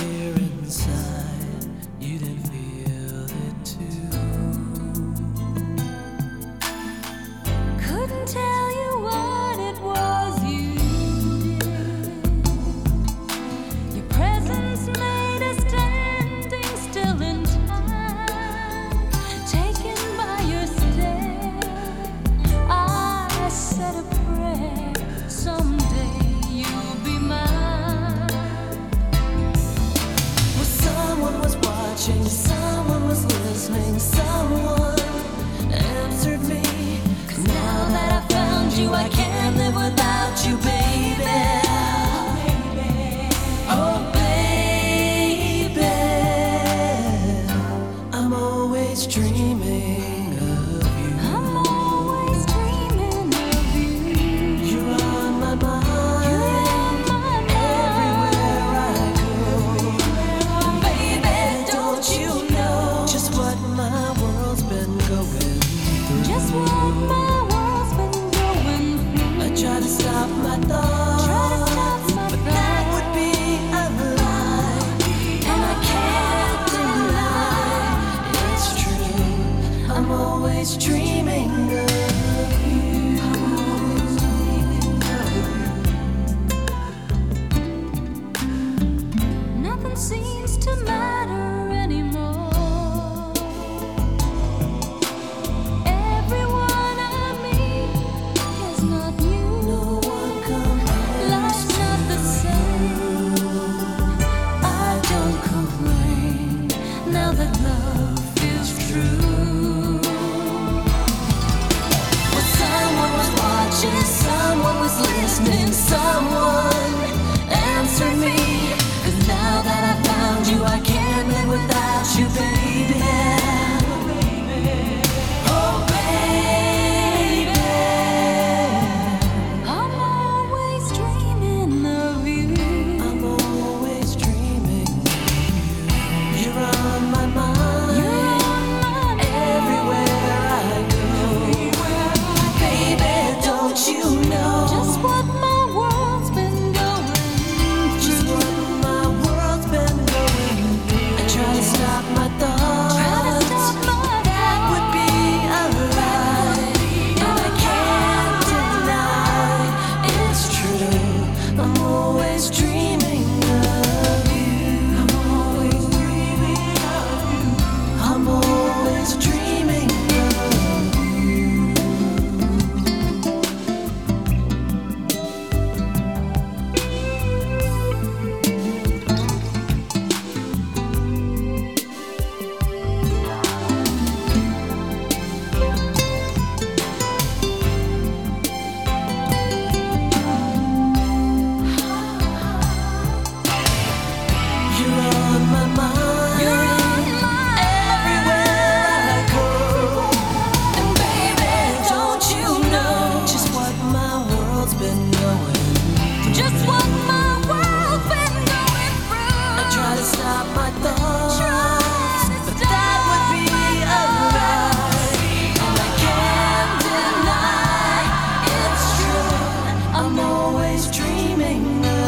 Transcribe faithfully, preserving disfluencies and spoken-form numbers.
here inside, you didn't feel it too. Couldn't tell you what it was you did. Your presence made us standing still in time, taken by your stare. I said a prayer, someday you'll be mine. Well, someone was watching, someone was listening, someone answered me. Now that I found you, I can't live without you, baby. Oh, baby, I'm always dreaming of you. I'm always dreaming of you. You're on my mind. You're on my mind. Everywhere I go. Baby, don't you know just what my world's been going through? Just what my world's been going through. I try to stop my thoughts, Try to stop my but that thoughts. would be a lie, and I can't deny it's true. I'm always dreaming of you. Nothing seems to matter anymore. Everyone I meet is not you. No one compares. Life's not the same. I don't complain now that love feels true. Well, someone was watching, someone was listening, someone answered me. 'Cause now that I found you, I can't live without you, baby. Oh, baby, I'm always dreaming of you. I'm always dreaming of you. You're on my mind. You're on my mind. Everywhere I go. Baby, don't you know Just what my world's been going just through. what my world's been going through? I try to stop my thoughts. Try to stop my That would be a lie, and I can't deny it's true. I'm always dreaming of you. I'm always dreaming of you. I'm always dreaming of you. You're on my mind. You're on my Everywhere I go. And baby, don't you know just what my world's been going through? Just what my world's been going through. I try to stop my thoughts, Try to but that would be a lie, and I can't deny it's true. I'm always dreaming of